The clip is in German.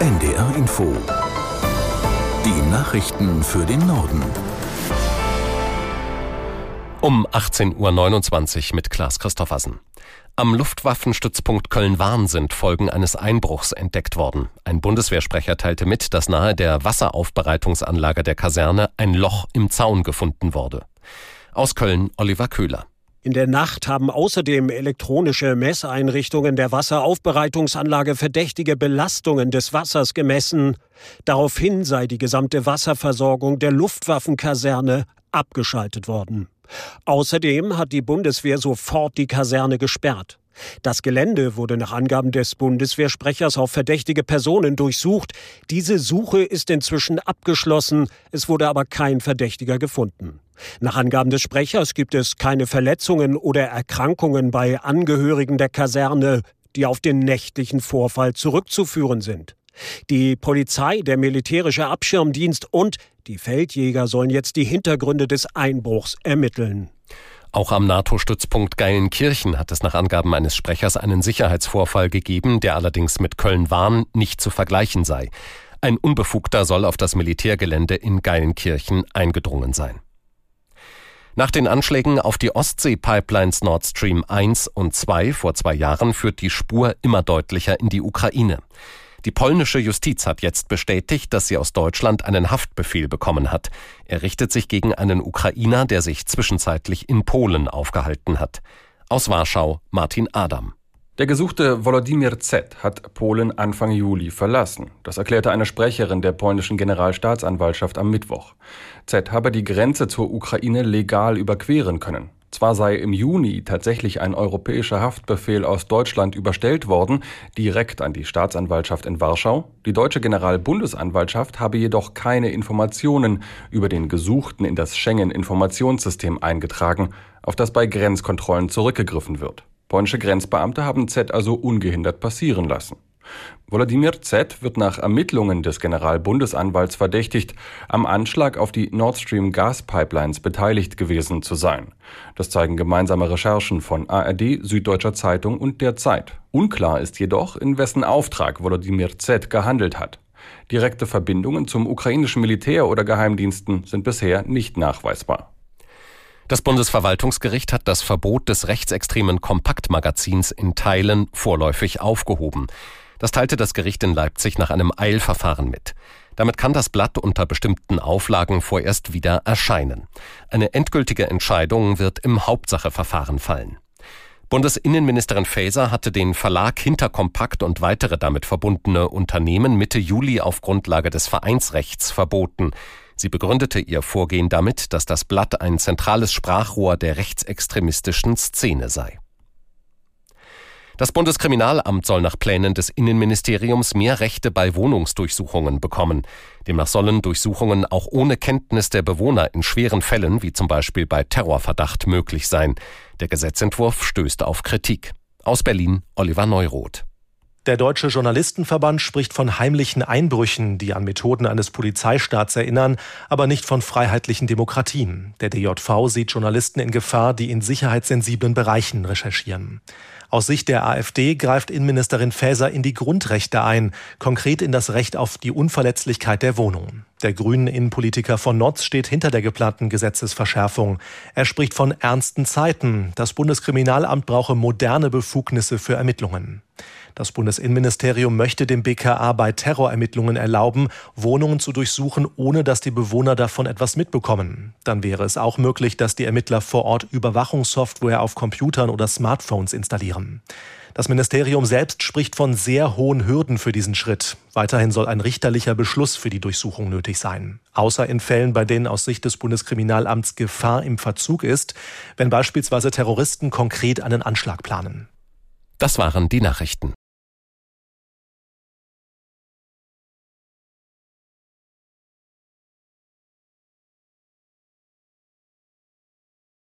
NDR Info. Die Nachrichten für den Norden. Um 18.29 Uhr mit Klaas Christoffersen. Am Luftwaffenstützpunkt Köln-Warn sind Folgen eines Einbruchs entdeckt worden. Ein Bundeswehrsprecher teilte mit, dass nahe der Wasseraufbereitungsanlage der Kaserne ein Loch im Zaun gefunden wurde. Aus Köln Oliver Köhler. In der Nacht haben außerdem elektronische Messeinrichtungen der Wasseraufbereitungsanlage verdächtige Belastungen des Wassers gemessen. Daraufhin sei die gesamte Wasserversorgung der Luftwaffenkaserne abgeschaltet worden. Außerdem hat die Bundeswehr sofort die Kaserne gesperrt. Das Gelände wurde nach Angaben des Bundeswehrsprechers auf verdächtige Personen durchsucht. Diese Suche ist inzwischen abgeschlossen, es wurde aber kein Verdächtiger gefunden. Nach Angaben des Sprechers gibt es keine Verletzungen oder Erkrankungen bei Angehörigen der Kaserne, die auf den nächtlichen Vorfall zurückzuführen sind. Die Polizei, der militärische Abschirmdienst und die Feldjäger sollen jetzt die Hintergründe des Einbruchs ermitteln. Auch am NATO-Stützpunkt Geilenkirchen hat es nach Angaben eines Sprechers einen Sicherheitsvorfall gegeben, der allerdings mit Köln-Warn nicht zu vergleichen sei. Ein Unbefugter soll auf das Militärgelände in Geilenkirchen eingedrungen sein. Nach den Anschlägen auf die Ostsee-Pipelines Nord Stream 1 und 2 vor 2 Jahren führt die Spur immer deutlicher in die Ukraine. Die polnische Justiz hat jetzt bestätigt, dass sie aus Deutschland einen Haftbefehl bekommen hat. Er richtet sich gegen einen Ukrainer, der sich zwischenzeitlich in Polen aufgehalten hat. Aus Warschau Martin Adam. Der gesuchte Volodymyr Z. hat Polen Anfang Juli verlassen. Das erklärte eine Sprecherin der polnischen Generalstaatsanwaltschaft am Mittwoch. Z. habe die Grenze zur Ukraine legal überqueren können. Zwar sei im Juni tatsächlich ein europäischer Haftbefehl aus Deutschland überstellt worden, direkt an die Staatsanwaltschaft in Warschau. Die deutsche Generalbundesanwaltschaft habe jedoch keine Informationen über den Gesuchten in das Schengen-Informationssystem eingetragen, auf das bei Grenzkontrollen zurückgegriffen wird. Polnische Grenzbeamte haben Z also ungehindert passieren lassen. Volodymyr Z. wird nach Ermittlungen des Generalbundesanwalts verdächtigt, am Anschlag auf die Nord Stream Gaspipelines beteiligt gewesen zu sein. Das zeigen gemeinsame Recherchen von ARD, Süddeutscher Zeitung und der Zeit. Unklar ist jedoch, in wessen Auftrag Volodymyr Z. gehandelt hat. Direkte Verbindungen zum ukrainischen Militär oder Geheimdiensten sind bisher nicht nachweisbar. Das Bundesverwaltungsgericht hat das Verbot des rechtsextremen Kompaktmagazins in Teilen vorläufig aufgehoben. Das teilte das Gericht in Leipzig nach einem Eilverfahren mit. Damit kann das Blatt unter bestimmten Auflagen vorerst wieder erscheinen. Eine endgültige Entscheidung wird im Hauptsacheverfahren fallen. Bundesinnenministerin Faeser hatte den Verlag Hinter Kompakt und weitere damit verbundene Unternehmen Mitte Juli auf Grundlage des Vereinsrechts verboten. Sie begründete ihr Vorgehen damit, dass das Blatt ein zentrales Sprachrohr der rechtsextremistischen Szene sei. Das Bundeskriminalamt soll nach Plänen des Innenministeriums mehr Rechte bei Wohnungsdurchsuchungen bekommen. Demnach sollen Durchsuchungen auch ohne Kenntnis der Bewohner in schweren Fällen, wie zum Beispiel bei Terrorverdacht, möglich sein. Der Gesetzentwurf stößt auf Kritik. Aus Berlin Oliver Neuroth. Der Deutsche Journalistenverband spricht von heimlichen Einbrüchen, die an Methoden eines Polizeistaats erinnern, aber nicht von freiheitlichen Demokratien. Der DJV sieht Journalisten in Gefahr, die in sicherheitssensiblen Bereichen recherchieren. Aus Sicht der AfD greift Innenministerin Faeser in die Grundrechte ein, konkret in das Recht auf die Unverletzlichkeit der Wohnung. Der grünen Innenpolitiker von Notz steht hinter der geplanten Gesetzesverschärfung. Er spricht von ernsten Zeiten. Das Bundeskriminalamt brauche moderne Befugnisse für Ermittlungen. Das Bundesinnenministerium möchte dem BKA bei Terrorermittlungen erlauben, Wohnungen zu durchsuchen, ohne dass die Bewohner davon etwas mitbekommen. Dann wäre es auch möglich, dass die Ermittler vor Ort Überwachungssoftware auf Computern oder Smartphones installieren. Das Ministerium selbst spricht von sehr hohen Hürden für diesen Schritt. Weiterhin soll ein richterlicher Beschluss für die Durchsuchung nötig sein. Außer in Fällen, bei denen aus Sicht des Bundeskriminalamts Gefahr im Verzug ist, wenn beispielsweise Terroristen konkret einen Anschlag planen. Das waren die Nachrichten.